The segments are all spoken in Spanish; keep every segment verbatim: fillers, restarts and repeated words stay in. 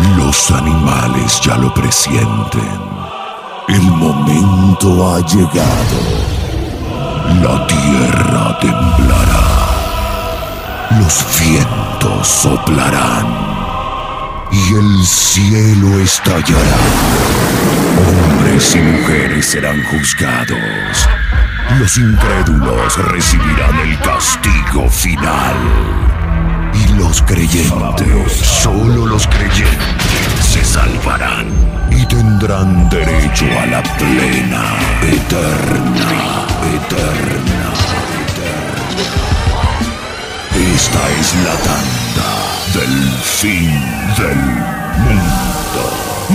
Los animales ya lo presienten. El momento ha llegado. La tierra temblará. Los vientos soplarán. Y el cielo estallará. Hombres y mujeres serán juzgados. Los incrédulos recibirán el castigo final. Y los creyentes, solo los creyentes, se salvarán y tendrán derecho a la plena, eterna, eterna, eterna. Esta es la tanda del fin del mundo.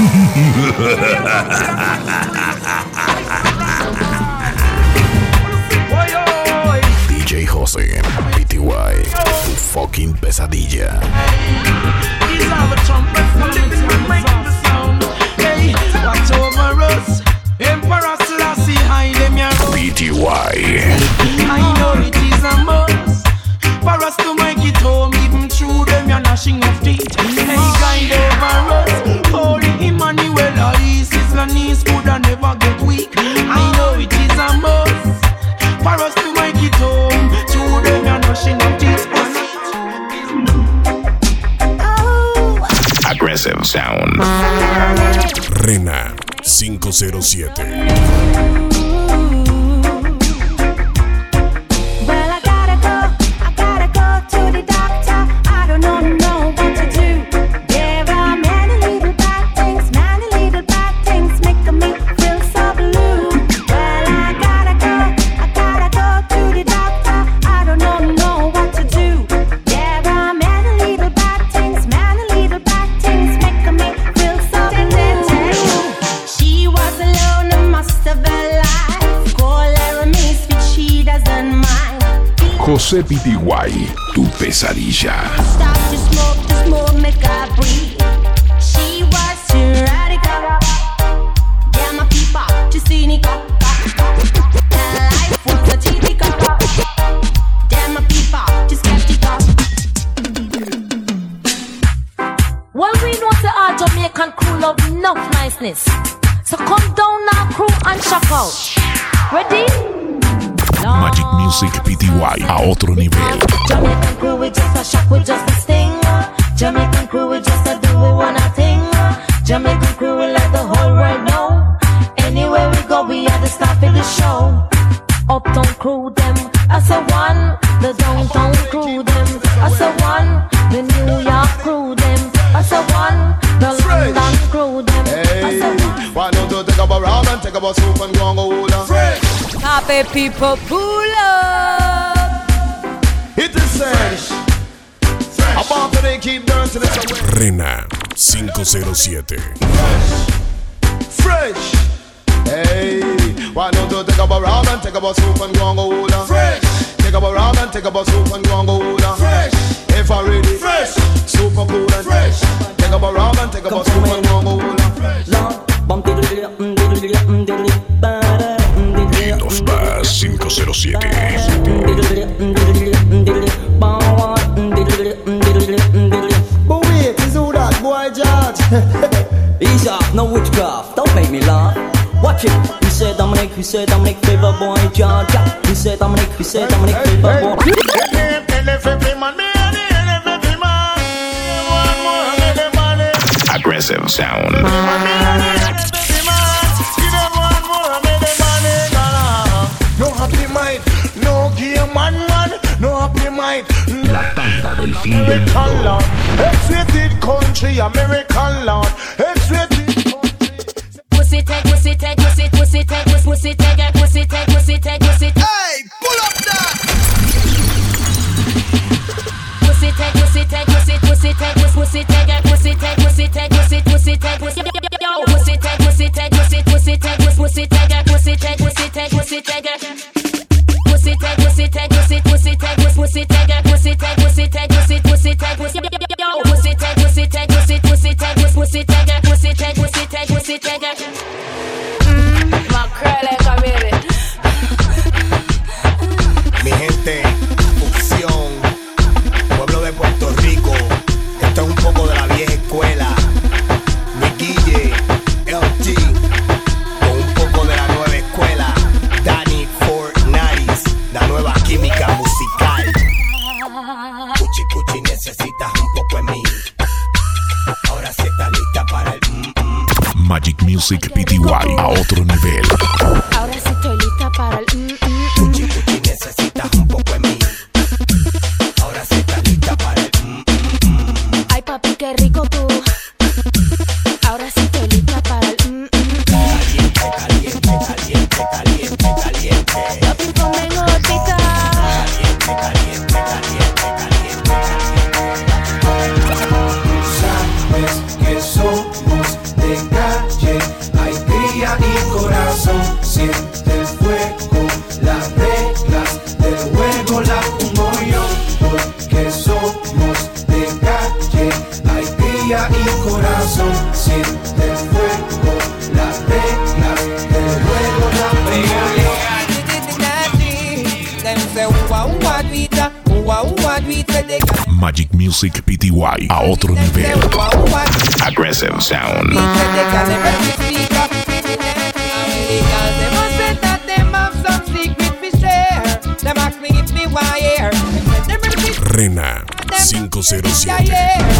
D J José, P T Y, tu fucking pesadilla. P T Y. I know it is a must for us to make it home, even through them you're gnashing of teeth. Hey, guide over us, Holy Emmanuel, Isis, Lanis, Buddha never get weak. I know it is a must for us to make it home, through them you're gnashing of teeth. Aggressive sound. Rena cinco cero siete. José P T Y, tu pesadilla. Well, we know the our Jamaican crew love enough niceness. So come down now, crew, and check out. Ready? Magic Music P T Y a otro nivel. Jamaican crew, we just a shock, we just a sting. Jamaican crew, we just a do we wanna thing. Jamaican crew, we let the whole world know. Anywhere we go, we are the star for the show. Uptown crew, them, I say one. The downtown crew, them, I say one. The New York crew, them, I say one. The London crew, them, I say one. Why don't you take up a rum and take up a soup and go and go hold on? Happy people pull up. It is fresh. About to they keep dancing it away. Rena cinco cero siete. Fresh. Hey, why don't you take up a rum and take up a soup and go and go hold on? Fresh. Take up a rum and take up a soup and go and go hold on. Fresh. If I ready. Fresh. Super cool and fresh. Take up a rum and take up a soup and go and go hold on. Fresh. Dos Bass cinco cero siete. But wait, is who that boy George? He's up, no witchcraft, don't make me laugh. Watch it. He said Dominic, he said Dominic, favor boy George. He said Dominic, he said Dominic, favor boy. Aggressive sound. No happy mind, no game man man, no happy mind. La tanda del fin del American mundo. Lord, X-rated country, American Lord, X-rated country. Pussy take, pussy take, pussy, pussy take, pussy take, pussy take, pussy take, pussy take. Hey, pull up that. Pussy take, pussy take, pussy, pussy take, pussy take, pussy take, pussy take, pussy, pussy take, pussy. Yo, pussy take, pussy take, pussy, pussy take, pussy take, pussy take, pussy take, pussy take. Pussy take, pussy take, pussy, pussy take, pussy take, pussy take, pussy take, pussy, pussy take, pussy. Yo, pussy take, pussy take, pussy, pussy take, pussy take, pussy take, pussy take, pussy take. Mmm, macrele, baby. Mi gente, fusión, pueblo de Puerto Rico, esto es un poco de la vieja escuela. Magic Music P T Y a otro nivel. Ahora sí estoy lista para el mm, mm. Cuchi, cuchi, necesitas un poco de mí. Ahora sí estás lista para el mm, mm, mm. Ay papi, qué rico tú. Ahora sí estoy lista para el mm, mm. Caliente, caliente, caliente, caliente, caliente. Papi, ponme gótica. Caliente, caliente, caliente, caliente, caliente. Sabes que somos de calle, hay cría y corazón. Siente el fuego, las reglas del juego las pongo yo. Porque somos de calle, hay cría y corazón. Siente el fuego, las reglas del juego las pongo yo. Magic Music P T Y a otro nivel. Aggressive Sound. Rena cinco cero siete.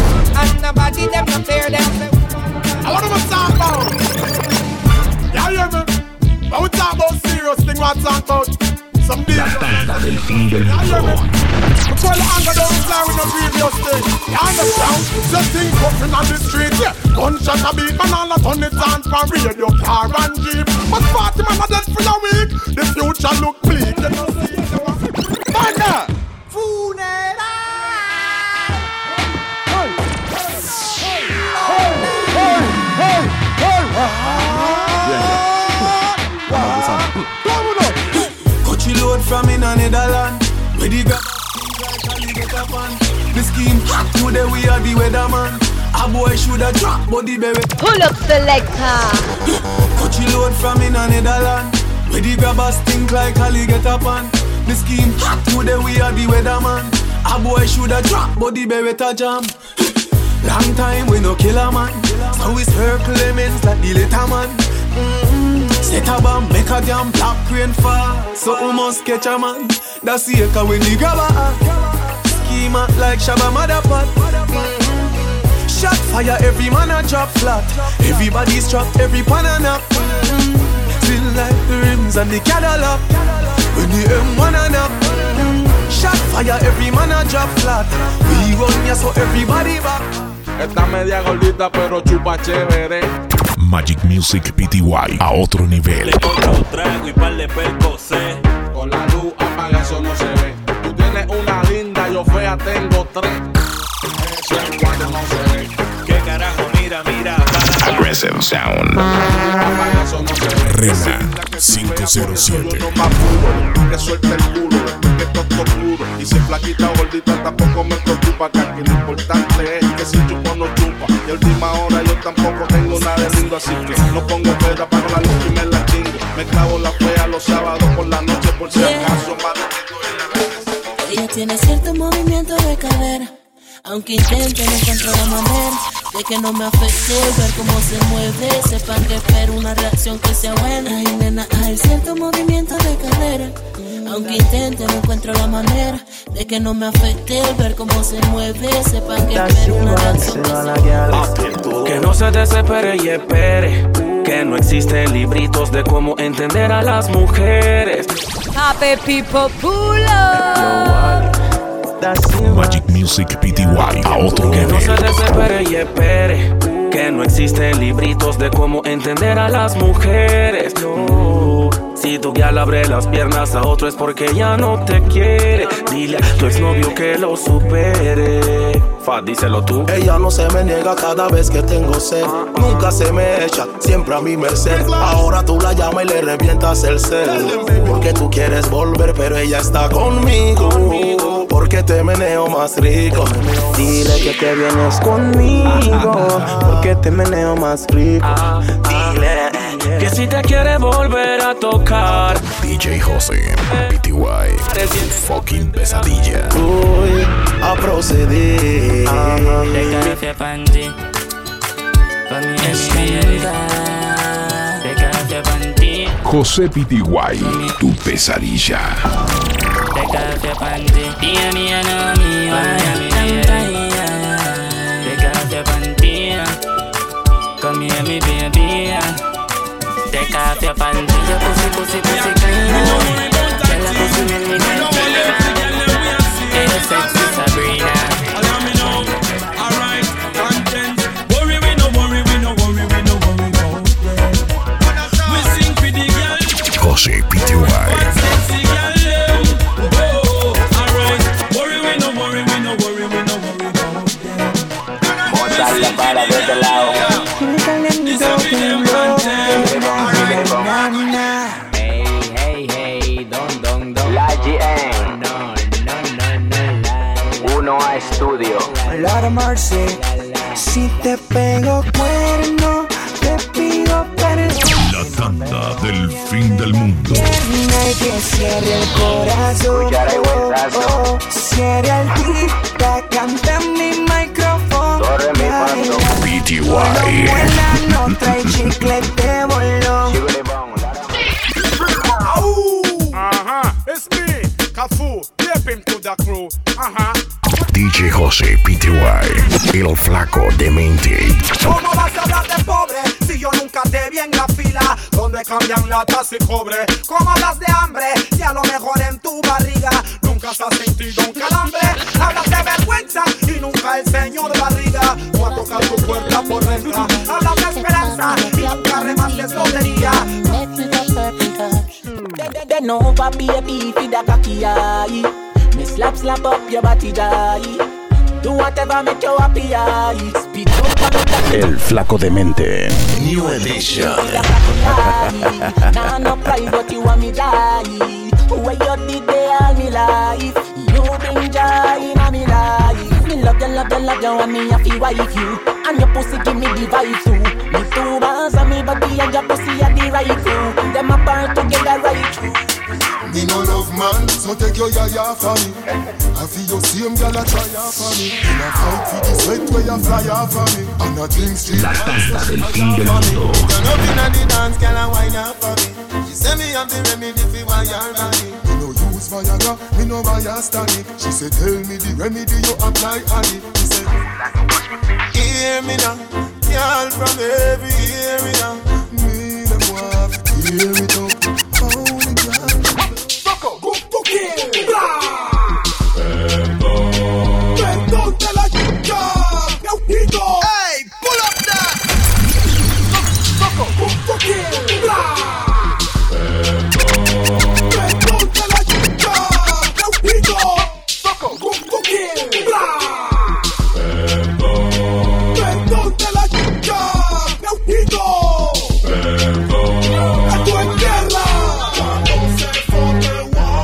I want to talk about. You hear me? When we talk about serious thing, we talk about some deal. La tanda del fin del mundo. Before the anger don't fly with the previous thing. You understand? The thing puffing on the street, yeah. Gunshot a beat, man, all a turn it on for radio, car and jeep. But party man a dead for a week. The future look bleak. You know see it. Banda! Funeral! Hey! Hey! Hey! Hey! Hey! Hey! Coachy load from in a Netherlands. Where the grab the scheme hot today, we are the weatherman. A boy shoulda drop, but the baby Pull up selector. Coachy load from in a Netherlands. Where the grabbers stink like alligator pan. The scheme hot today, we are the weatherman. A boy shoulda drop, but the baby jam. Long time we no kill a man. So we circle lemons like the little man. Mm-hmm. Set a bomb, make a damn black crane fall. So we must catch a man. That's the echo when the grabber act. Schema like Shabba Motherpot. Mm-hmm. Shot fire, every man a drop flat. Everybody's trapped, every pan a nap. Mm-hmm. Still like the rims and the Cadillac. When the M one a nap. Mm-hmm. Shot fire, every man a drop flat. We run ya so everybody back. Está media gordita pero chupa chévere. Magic Music P T Y a otro nivel. Le compro un trago y par de percocé. Con la luz apaga, eso no se ve. Tú tienes una linda, yo fea tengo tres. Eso es cuando no se ve. ¿Qué carajo? Mira, mira, para. Aggressive Sound. Apaga, eso no se ve. Rena cinco cero siete. Yo no más puro, que suelte el culo, después que todo puro. Y si es flaquita o gordita tampoco me preocupa, que aquí lo importante es que si chupo no chupa. Y a última hora yo tampoco tengo nada de lindo, así que no pongo peda, pago la luz y me la chingo. Me clavo la fea los sábados por la noche por si acaso más. Ella tiene cierto movimiento de cadera, aunque intente no encuentro la manera de que no me afecte ver cómo se mueve. Sepan que espero una reacción que sea buena. Ay nena, hay cierto movimiento de cadera, aunque intente no encuentro la manera de que no me afecte ver cómo se mueve. Sepan que espero una reacción que sea buena. Que no se desespere y espere, que no existen libritos de cómo entender a las mujeres. Happy people pull up. Magic Music P T Y a otro Que no nivel. se desespere y espere, que no existen libritos de cómo entender a las mujeres. No. Si tu guía le abre las piernas a otro es porque ya no te quiere. Dile a tu exnovio que lo supere. Fa, díselo tú. Ella no se me niega cada vez que tengo sed. Nunca se me echa, siempre a mi merced. Ahora tú la llamas y le revientas el cel. Porque tú quieres volver pero ella está conmigo. Porque te meneo más rico. Dile que te vienes conmigo, porque te meneo más rico. Dile que si te quiere volver a tocar. D J José P T Y. Fucking pesadilla. Voy a proceder. De café panty, pa' mi amiga. De café panty, José P T Y, tu pesadilla. de café panty. Mía, mía, no, mía, mía. De café panty, con mi baby. take off your panties. Your pussy, pussy, pussy clean. Tell her pussy make me get clean. Hey, sexy Sabrina. Allow me know. Alright, content. Worry, we no worry, we no worry, we no worry about them. We sing for the girl. José P T Y. Sexy girl, them. Oh, alright. Worry, we no worry, we no worry, we no worry about them. Botarla para de este lado. Hey, hey, hey, don, don, don. La G N. No, no, no, no, la. Uno a estudio. Laura Marcy, si te pego cuerno, te pido perdón. La tanda del fin del mundo. Hay que cierre el corazón, oh, oh, cierre el tic-tac, canta en mi micrófono. P T Y. No trae chicle de bolón. Ajá, it's me, Cafu, stepping to the crew. Ajá. D J José P T Y, el flaco demente. ¿Cómo vas a hablar de pobre si yo nunca te vi en la fila donde cambian latas y cobre? ¿Cómo hablas de hambre si a lo mejor en tu barriga nunca has sentido un calambre? Hablas de vergüenza y nunca el señor barriga o a tocar tu puerta por renta. Hablas de esperanza y nunca remates lotería. They know papi happy fi da cocky eye. Me slap slap up your body die. Do whatever make you happy eye. Speed up. El flaco demente. New edition. Nah no pride but you want me die. Where you did they all me life. You bring joy in me life. Me love you, love you, love you, and me a fi wife you. And your pussy give me the vibe too. Me two bars and me body and your pussy are the right through. Them apart together right through. Me no love man, so take your yaya for me. I feel your same girl a try for me. In a fight for the sweat where you fly off for me. And a drink street. La tanda del fin del mundo. Turn up inna the dance, girl a wine up for me. She say me have the remedy for why you're body. Me no use Viagra, me no buy a stanic. She say tell me the remedy you apply on it. She say hear me now, girl from every area. Me them want to hear it up. Only girl. Perdón de la chica, Gautito. Hey, pull up that. Soco, punto Perdón de la chica, Gautito. Soco, punto Perdón de la chica, Gautito. Esto es guerra. Cuando se forme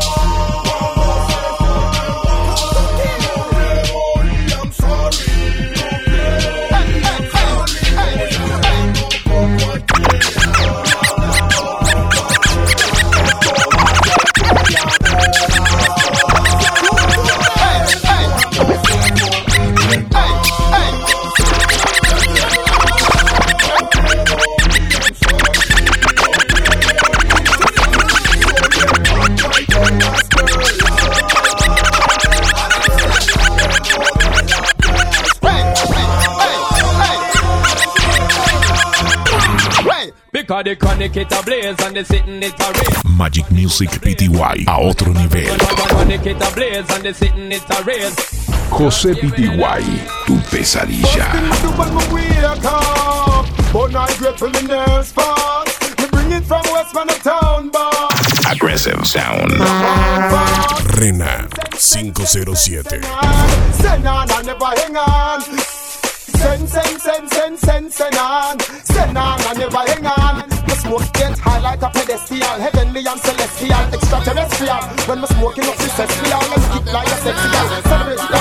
Because the chronic it a blaze and the sitting it a raise. Magic Music P T Y a otro nivel. Chronic it a blaze and the sitting it a raise. José P T Y, tu pesadilla. Aggressive Sound. Rena cinco cero siete. Send, send, send, send, send, send on. Send on and never hang on. The smoke get high like a pedestal. Heavenly and celestial, extraterrestrial. When me smoking up the celestial, let's keep like a sexy girl. Celebrate it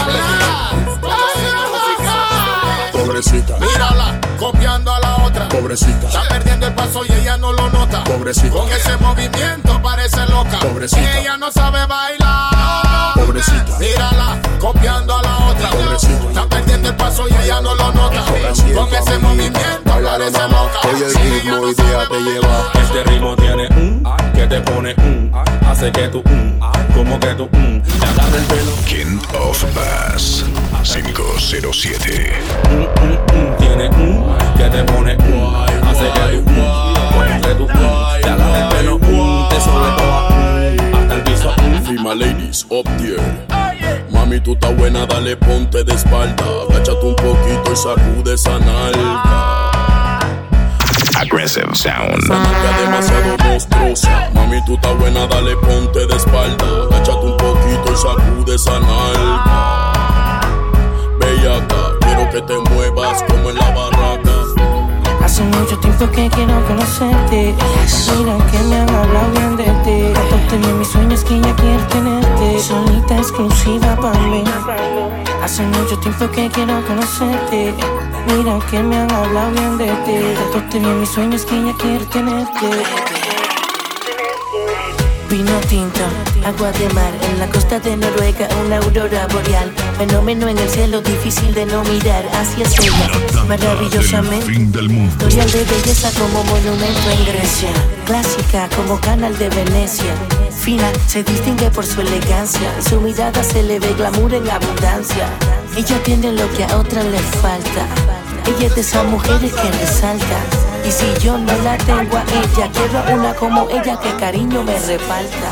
all. Pobrecita, mírala, copiando a la otra. Pobrecita, está perdiendo el paso y ella no lo nota. Pobrecita, con ese movimiento parece loca. Pobrecita, y ella no sabe bailar. Pobrecita, mírala, copiando a la otra. Pobrecita, está perdiendo el paso y ella no lo nota. Con ese movimiento parece loca. Oye, el ritmo hoy día te lleva. Este ritmo tiene un que te pone un hace que tú un como que tú un te agarra el pelo. King of Bass cinco cero siete. Tiene un que te pone un hace que tú un como que tú un Ladies up there. Mami, tú estás buena, dale, ponte de espalda. Agáchate un poquito y sacude esa nalga. Aggressive sound. Esa nalga demasiado monstruosa. Mami, tú estás buena, dale, ponte de espalda. Agáchate un poquito y sacude esa nalga. Bellaca, quiero que te muevas como en la barraca. Hace mucho tiempo que quiero conocerte. Mira que me han hablado bien de ti. Tanto bien mis sueños que ya quiero tenerte. Solita exclusiva para mí. Hace mucho tiempo que quiero conocerte. Mira que me han hablado bien de ti. Tanto bien mis sueños que ya quiero tenerte. Vino tinto, agua de mar, en la costa de Noruega, una aurora boreal. Fenómeno en el cielo, difícil de no mirar hacia el cielo. Maravillosamente, fin del mundo. historial de belleza como monumento en Grecia. Clásica como canal de Venecia. Fina, se distingue por su elegancia. En su mirada se le ve glamour en abundancia. Ella tiene lo que a otra le falta. Ella es de esas mujeres que resalta. Y si yo no la tengo a ella, quiero a una como ella que cariño me reparta.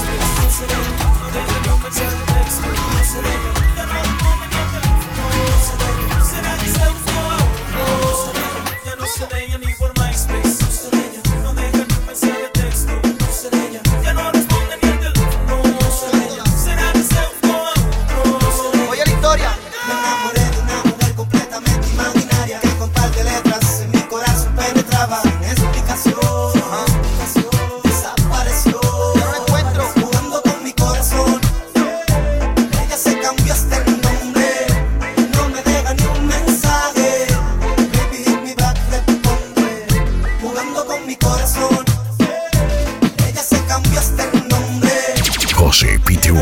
José P T Y.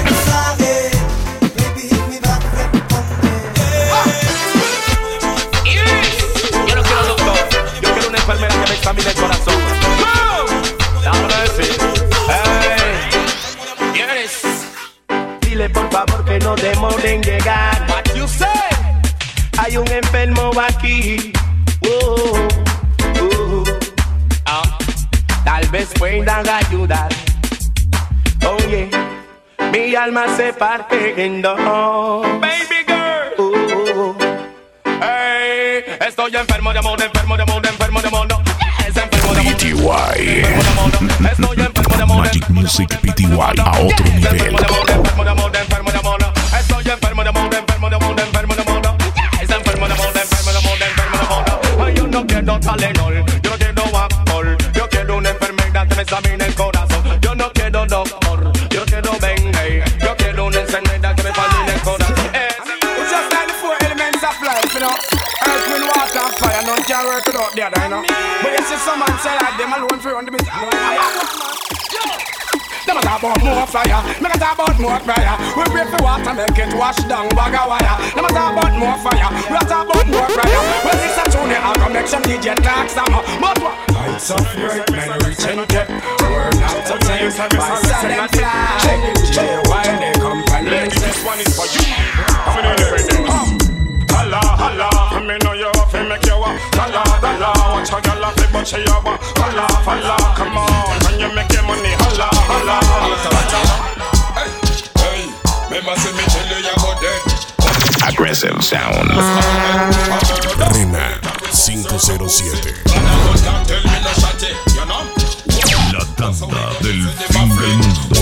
Yo no quiero doctor, yo quiero una enfermera que me examine el corazón. Dámelo a decir. Hey, yes. Dile por favor que no demore en llegar. What you say? Hay un enfermo aquí. Uh, uh, Ah, tal vez puedan ayudar. Oye, mi alma se parte en dos. baby girl. Uh, Hey, estoy enfermo de amor, enfermo de amor, enfermo de amor. No, yes, enfermo de amor. P T Y. Enfermo de amor, estoy enfermo de amor. Magic Music P T Y a otro nivel. Enfermo de amor, enfermo de amor, enfermo de amor. Estoy enfermo de amor, enfermo de amor, enfermo de amor. Yes, enfermo de amor, enfermo de amor, enfermo de amor. Ay, yo no quiero Tylenol, yo no quiero alcohol. Yo quiero una enfermedad que me examine el corazón. Yo no quiero doctor, yo quiero Bengay. Yo quiero una enfermedad que me examine el corazón. It's just like the four elements of life, you know. Earth, wind, water, and fire. None can work without the other, you know. But you see some man say like them alone for on the music. Them a talk about more fire. Me a talk about more fire. We pray for water, make it wash down bag of wire. Them a talk about more fire. We a talk about more fire. Well, this a tune here, I can make some D J talk some. But what? Heights of great men reach and get. We're not to time. By silent flash. D J while they company. This one is for you. I'm in everything. Holla, holla, I mean know you off and make you walk. Holla, holla, watch how you laugh, but she you walk. Holla, holla, come on, when you make your money. Holla, holla, holla. Hey, hey, remember see me tell you you go dead. Aggressive sound. Rena cinco cero siete. La tanda del fin del mundo.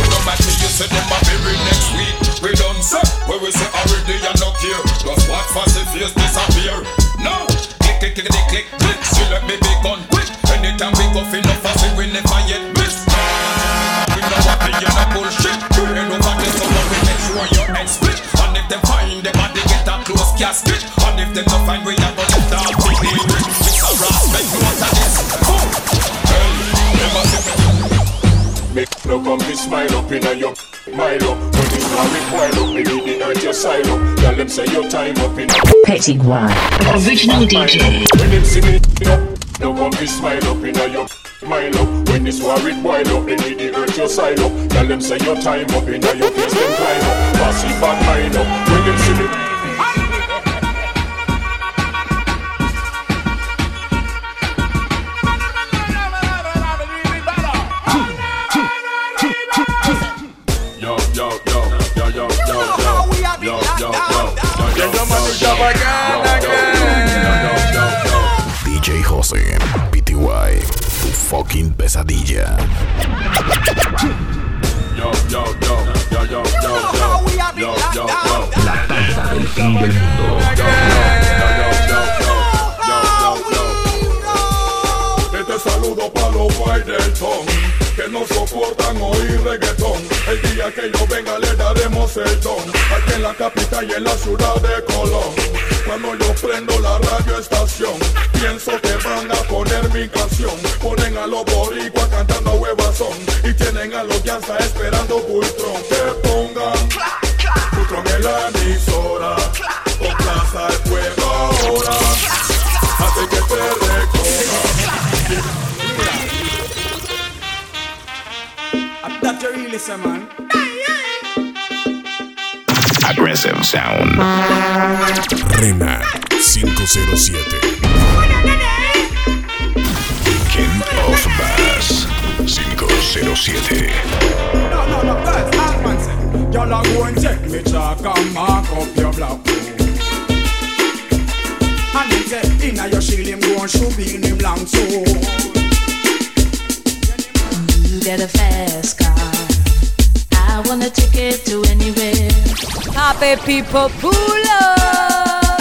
We done say, where we say already and no care. Just watch fast the face disappear. No, click, click, click, click, click, click. She let me be gone quick. Anytime we go feel no fast, we never yet miss. We know what we in a bullshit. You know what this so we make sure your head split. And if they find the body get a close casket. And if they don't find we are gonna start to deal with. It's a rap, make you want this. Boom. Hey, never see me. Make no come be smile up in a your mile up. When it's not required up, maybe the earth your side up. Tell them say your time up in a P T Y, original D J. when them see me up, no come be smile up in a your mile up. When it's worried wild up, they need the earth your side up. Tell them say your time up in a your face them climb up. Pass it back mine up. When them see me Yo, yo, yo, Jose, P T Y, tu fucking pesadilla. Yo, yo, yo, yo, yo, yo, yo, yo, yo, yo. La taza del fin del mundo. Este saludo para los guay del ton, que no soportan oír reggaetón. El día que yo venga le daremos el don, aquí en la capital y en la ciudad de Colón. Cuando yo prendo la radio estación, pienso que van a poner mi canción. Ponen a los boricuas cantando a huevazón y tienen a los Yanza esperando Bultron. Que pongan Bultron en la emisora, con plaza el fuego ahora, hace que te recoja. That you really say, man. Aggressive Sound. Rena cinco cero siete. King of Bass cinco cero siete. No, no, no, guys, ask man say, y'all are go and check me chalk and mark up your block. And him say, inna your shield him go and shoot in him long too. You get a fast car, I want a ticket to anywhere. Happy people pull up.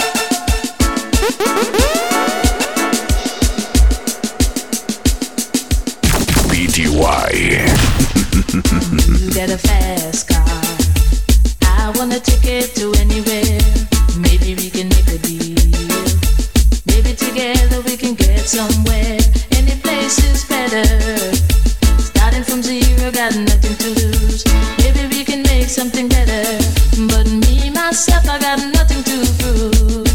P T Y. You get a fast car, I want a ticket to anywhere. Maybe we can make a deal, maybe together we can get somewhere. Any place is better. Starting from zero, got nothing to lose. Maybe we can make something better. But me, myself, I got nothing to prove.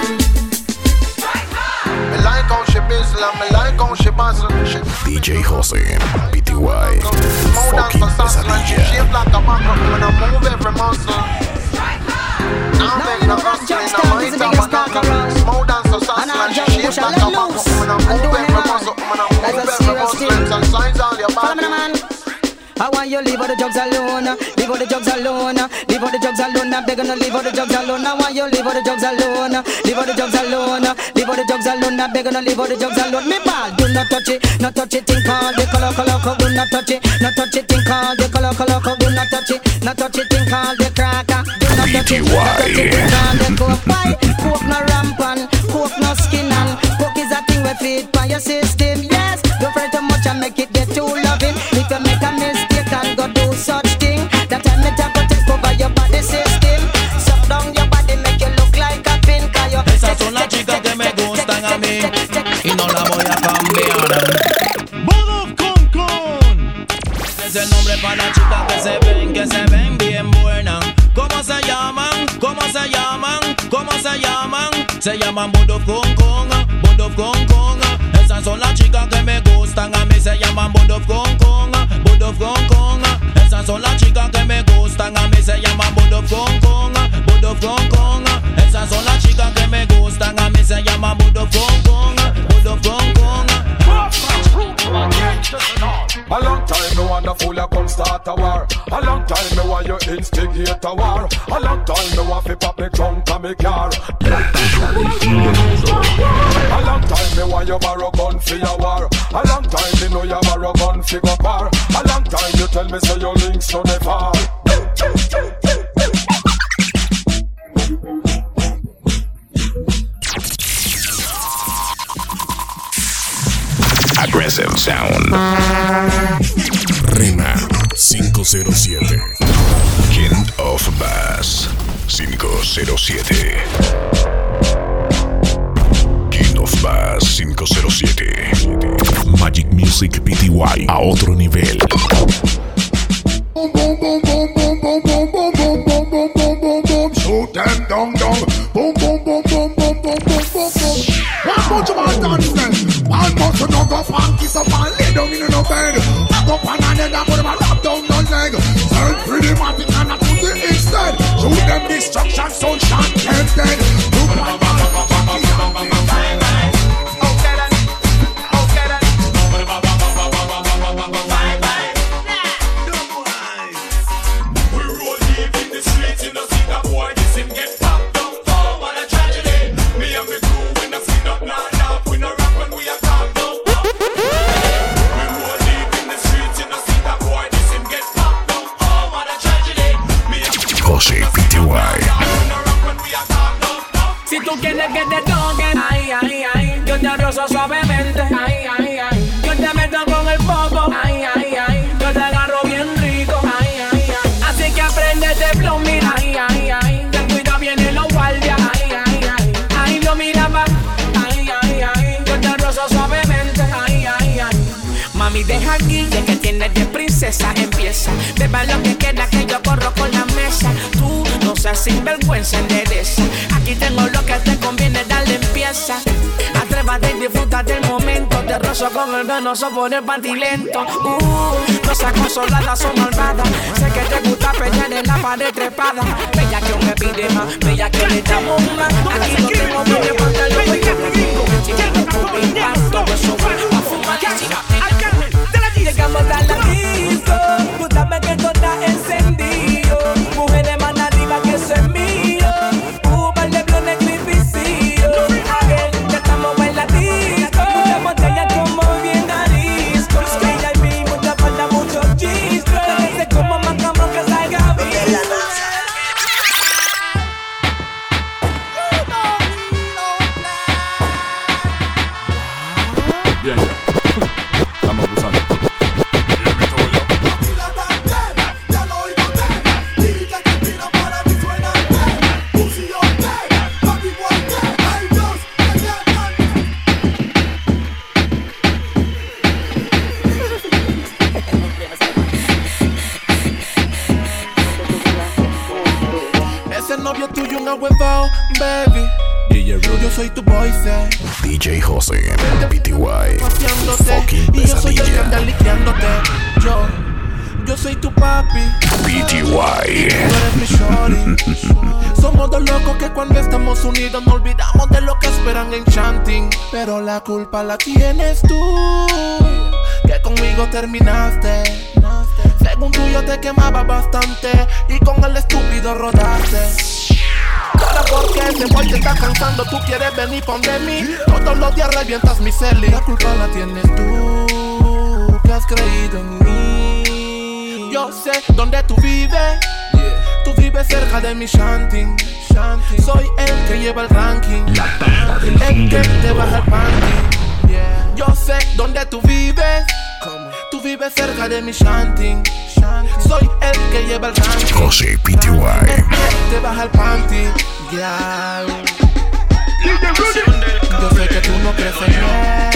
Me like how she bizzle, me like how she buzzle. D J Jose, P T Y, fucking pesadilla. Shape like a buckle, when I move every muscle. Now make the hustle in a mind of a knuckle. Smooth and so saucy, and she shape like a buckle. When I move every muscle, when I move every muscle. And signs all your body. I want you leave all the drugs alone, leave all the drugs alone, leave all the drugs alone. I'm begging to leave all the drugs alone. I want you leave all the drugs alone, leave all the drugs alone, leave all the drugs alone. I'm begging to leave all the drugs alone. Me ball, do not touch it, not touch it. Think all the color, color, color. Do not touch it, not touch it. Think all the color, color, color. Do not touch it, not touch it. Think all the cracker. Do not touch it, not touch it. Think all the coke. Why? Coke no rampant, coke no skin and coke is a thing we feed by your system. Yes, don't fret too much and make it get too loving. If you make a mistake and go do such thing, that time me just go take over your body system. Suck down your body, make you look like a pin. Esas son las chicas que me gustan a mí y no la voy a cambiar. Bodo Con Con es el nombre para las chicas que se ven, que se ven bien buenas. ¿Cómo se llaman? ¿Cómo se llaman? ¿Cómo se llaman? Se llaman Bodo Con Con, Bodo Con Con. Esas son las chicas que me gustan a mí, se llaman Bodo Con Con, Bodo Con Con. Esas son las chicas que me gustan a mí, se llaman Bodo Con Con, Bodo Con Con. Esas son las chicas que me gustan a mí, se llaman Bodo Con Con, Bodo Con Con. A long time me want a fool you come start a war. A long time me want you instigate a war. A long time me want fi pop me trunk and me car. A long time me want you borrow gun fi a war. A long time me know you borrow gun fi go par. A long time you tell me say your links no never. Aggressive Sound. Rena cinco cero siete. King of Bass cinco cero siete. King of Bass cinco cero siete. Magic Music P T Y a otro nivel. Boom, boom, boom, boom, boom, boom, boom, boom, boom, boom, boom, boom, boom, boom. Shoot them down, down. Boom, boom, boom, boom, boom, boom, boom, boom, boom. One bunch of our dance then. One bunch of no go funky, so man lay down in no bed. Back up on an head and put him a lap down no leg. Turn pretty matic and a to the instead. Shoot them destruction, sunshine, and dead. Look like a funky and the bang bang. Okay then, okay then. Bang bang. We roll deep in the streets, you know see that boy, this him get popped down. Oh, what a tragedy. Me and me crew, we no skin up, nah, nah. We no rap when we are wanna get the dogging. Ay, ay, ay. Yo te rozo suavemente. Ay, ay, ay. Yo te meto con el poco. Ay, ay, ay. Yo te agarro bien rico. Ay, ay, ay. Así que aprende de flow, mira. Ay, ay, ay. Ten cuidado, vienen los guardias. Ay, ay, ay. Ay, no mira más. Ay, ay, ay. Yo te rozo suavemente. Ay, ay, ay. Mami, deja aquí, ya que tienes de princesa, empieza. Beba lo que queda, que yo corro con la mesa. Tú no seas sinvergüenza, endereza. Aquí tengo lo que te conviene, dale empieza. Atrévate y disfruta del momento. Te rozo con el venoso por el pantilento. Uh, no seas consolada, son malvadas. Sé que te gusta pelear en la pared trepada. Bella que me pide más, bella que le damos más. Aquí no tengo medio pantalón, bella que tengo. Si tengo con impacto, eso va a fumar. Llegamos a la disco, tú sabes que todo está encendido. Mujeres más arriba que eso es mío. Uh, vale, blonde, creepycillo. Aquel que estamos en la disco. Mucha botella como bien arisco. Ella y mí, mucha falta, mucho chisco. Que se como más cabrón que salga bien. Bien, estamos cruzando. Ese novio tuyo un ahuevao, baby. D J Rudy. Yo soy tu boy, say. D J José, P T Y. Paseándote, y yo soy el que anda liqueándote. Yo, yo soy tu papi. P T Y. Tú eres mi shorty. Somos dos locos que cuando estamos unidos no olvidamos de lo que esperan en Chanting. Pero la culpa la tienes tú, que conmigo terminaste. Según tú yo te quemaba bastante y con el estúpido rodaste. Ahora porque ese boy te está cansando, tú quieres venir pon de mí. Todos los días revientas mi celi. La culpa la tienes tú, que has creído en mí. Yo sé dónde tú vives, tú vives cerca de mi Shanting. Soy el que lleva el ranking, La banda del fin el que del te mundo. baja el panty. Yo sé dónde tú vives, tú vives cerca de mi Shanting. Soy el que lleva el ranking, José P T Y. el que te baja el panty. Yeah. Yo sé que tú no crees en mí.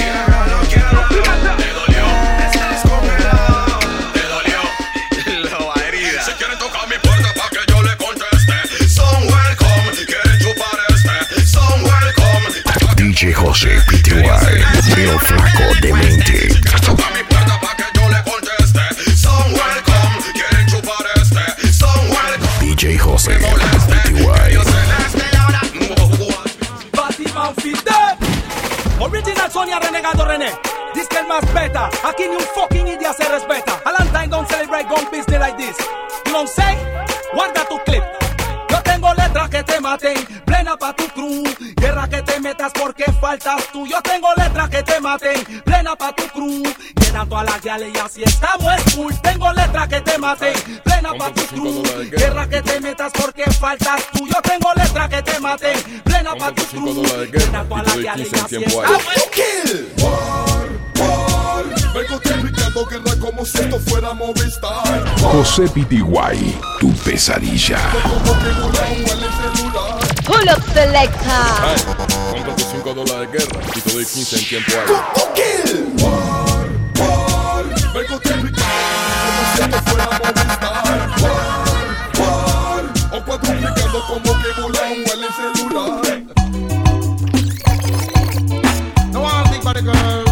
D J José P T Y. Veo flaco de mente. D J José P T Y. Original Sonia Renegado René. This que el más beta. Aquí ni un fucking idiota se respeta. Valentine don't celebrate gun business like this. You don't say? Guarda tu clip. Yo tengo letras que te maten, plena pa' tu crew. Guerra que te metas porque faltas tú. Yo tengo letras que te maten, plena pa' tu crew. Quedan todas las gales y así estamos es cool. Tengo letras que te maten, plena pa' tu crew. Guerra que te metas porque faltas tú. Yo tengo letras que te maten, plena pa' tu crew. Quedan todas las gales y así estamos es cool. Vengo replicando guerra como si esto fuera Movistar. José P T Y, tu pesadilla. Pull up selecta. Compra tus cinco dólares de guerra y te doy quince en tiempo ahí. Vengo replicando como si esto fuera Movistar. O cuadruplicando como que voló en el celular. No one think about the girls.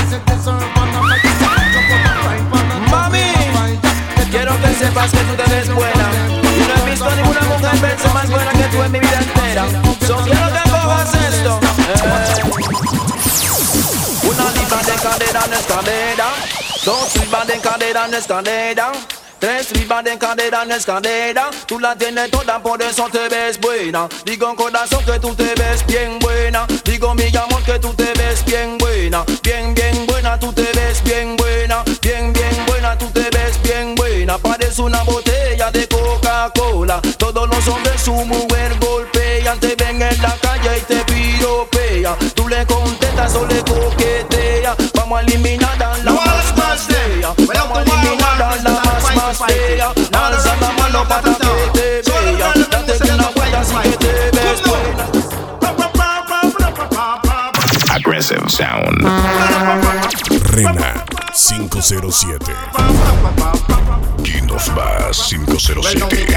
Mami, quiero que sepas que tú te ves escalera. Dos ribas de escalera en escalera. Tres ribas de escalera en escalera. Tú la tienes toda, por eso te ves buena. Digo corazón que tú te ves bien buena. Digo mi amor que tú te ves bien buena. Bien, bien buena, tú te ves bien buena. Bien, bien buena, tú te ves bien buena. Parece una botella de Coca-Cola. Todos los hombres su mujer golpean. Te ven en la calle y te piropean. Tú le contestas o le coqueteas. Vamos a eliminar a la más más fea. Vamos a eliminar a la más más fea. Alza la mano para que te vea. Date una huella así que te ves buena. Aggressive sound. Rena cinco cero siete. Guindos Bass cinco cero siete.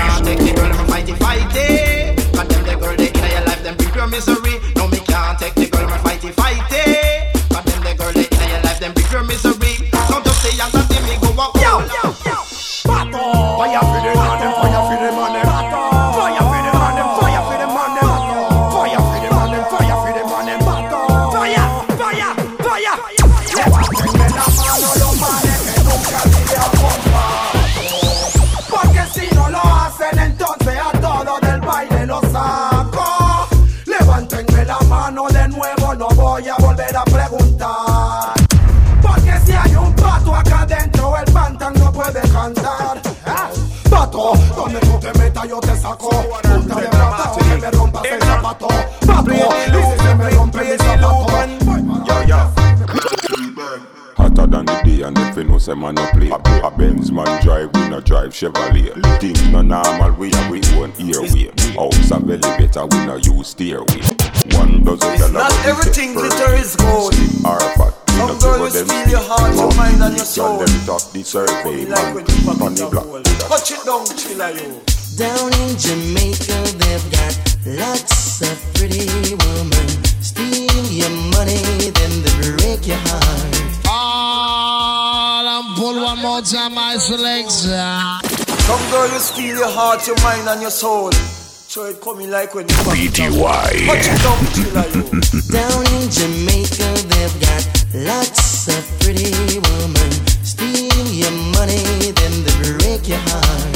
Misery. No, me can't take the girl, my fighty fighty. But then the girl, they in your life, them big your misery. So just say and see me go up. Yo, yo, yo. Bato. Fire for the man, them fire for the man, them. Bato. Fire for the man, them fire for the man, them. Bato. Fire for the man, them fire for the man, them. Bato. Fire, fire, fire. Levanten la mano los manes que nunca dirían bomba. Porque si no lo hacen, entonces a todos del baile los saco. Levántenme la mano de nuevo, no voy a volver a preguntar. Porque si hay un pato acá dentro, el pantan no puede cantar. ¿Eh? Pato, donde tú te metas yo te saco. Punta de plata, que me rompas el zapato. Pato, y si se me rompe mi zapato. Yo, yo. Hotter than the day and if you know say man no play. A Benz man drive, we no drive Chevrolet. Things no normal, we a we own airway. House a belly better, we no use stairway. One dozen it's not everything glitter is gold. Some girls feel your heart, your mind and your soul. Them talk the survey, man, on the block. Touch it down, chilla you. Down in Jamaica they've got lots of pretty women. Steal your money, then they break your heart. All and pull one more time, my selection. Some girls feel your heart, your mind and your soul. So it coming like when you P T Y. Touch it down, chilla you. Down in Jamaica they've got lots of pretty women. Steal your money, then they break your heart.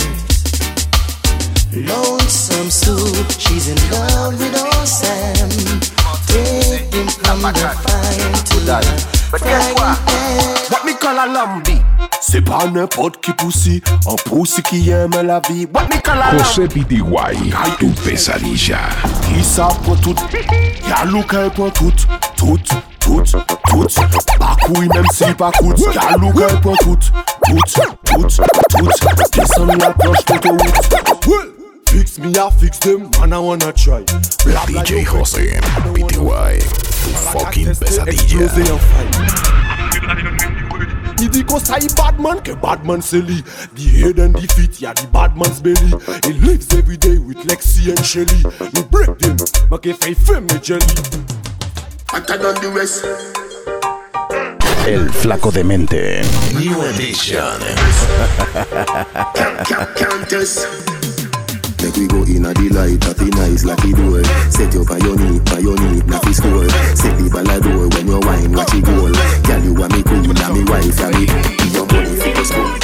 Lonesome Sue, she's in love with old Sam. Take him from the fire to the frying pan. What me call a lambi? C'est pas n'importe qui poussi, un poussi qui aime la vie. What me call a lambi? José P T Y, tu pesadilla. Qui savent pour tout, y'a l'ouquin pour tout, tout, tout, tout. Pas couille même si pas coûte, y'a l'ouquin pour tout, tout, tout, tout. Descends la planche de ton route. Fix me, I fix them, man, I wanna try. D J José, P T Y, tu fucking pesadilla. Il dit qu'on ça y Batman, que Batman c'est lui. The head and the feet, y'a the Batman's belly. He lives every day with Lexi and Shelly. We break them, make a fake femme me jelly. I can do the rest. El Flaco de Mente. New edition. Countess. Make we go in a delight, happy nice, lucky door. Set you by your knee, by your knee, nappy score. Set the ball a door when you wine, watch it goal. Girl, you want me queen, and me wife, and me give your money for the school.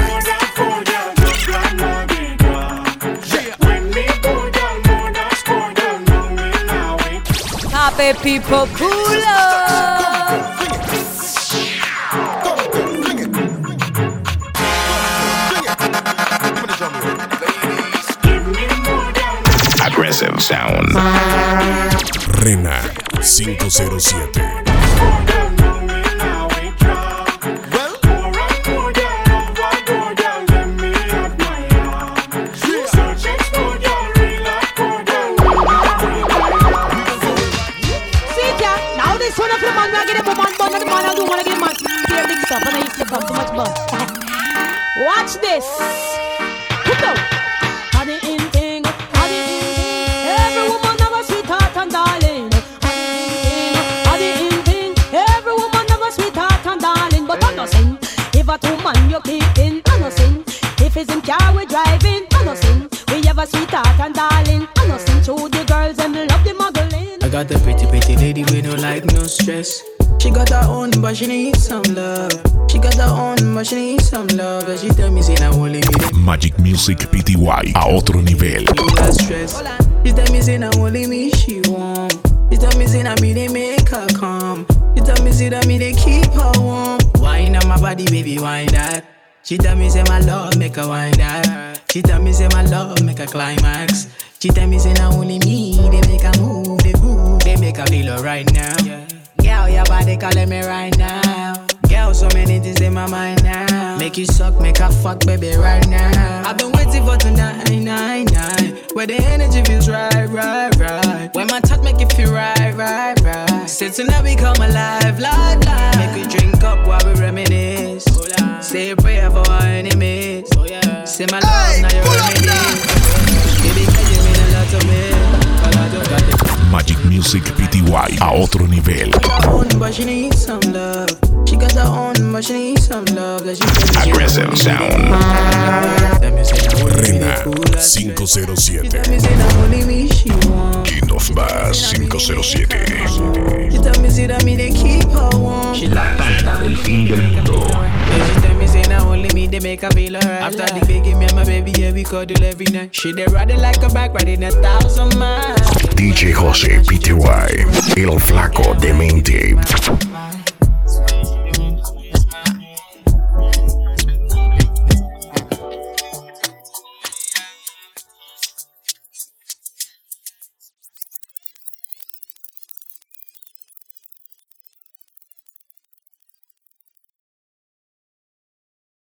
Happy people, cool up. Aggressive sound. Rena cinco cero siete. Watch this. Go. Honey in thing, honey in thing. Every woman have a sweetheart and darling. Honey in thing, every woman have a sweetheart and darling. But I'm not saying if a two man you keeping, I'm not saying if it's in car we driving, I'm not saying we have a sweetheart and darling. I'm not saying to the girls and love the muggling. I got the pretty pretty lady with no like no stress. She got her own, but she needs some love. She got her own, but she needs some love. And she tell me, say, now only me. Magic Music P T Y a otro nivel. You got stress. She tell me, say, now only me she want. She tell me, say, now me they make her come. She tell me, say, that me they keep her warm. Wine on my body, baby, wine that. She tell me, say, my love make her wine that. She tell me, say, my love make her climax. She tell me, say, now only me they make her move, they move, they make her feel right now. Girl, your body calling me right now. Girl, so many things in my mind now. Make you suck, make her fuck, baby, right now. I've been waiting for tonight, nine, nine. Where the energy feels right, right, right. When my touch make you feel right, right, right. Say tonight we come alive, live, live. Make you drink up while we reminisce. Say a prayer for our enemies. Say my love, hey, now you're reminisce. Baby, can you mean a lot to me? Magic Music P T Y a otro nivel. But she needs some love. She got her own, but she needs some love. Aggressive sound. Rena cinco cero siete. King of Bass cinco cero siete. La tanda del fin del mundo. They make her feel alright. After the baby, me and my baby, yeah, we cuddle every night. She they riding like a bike, riding a thousand miles. D J José P T Y, el flaco demente.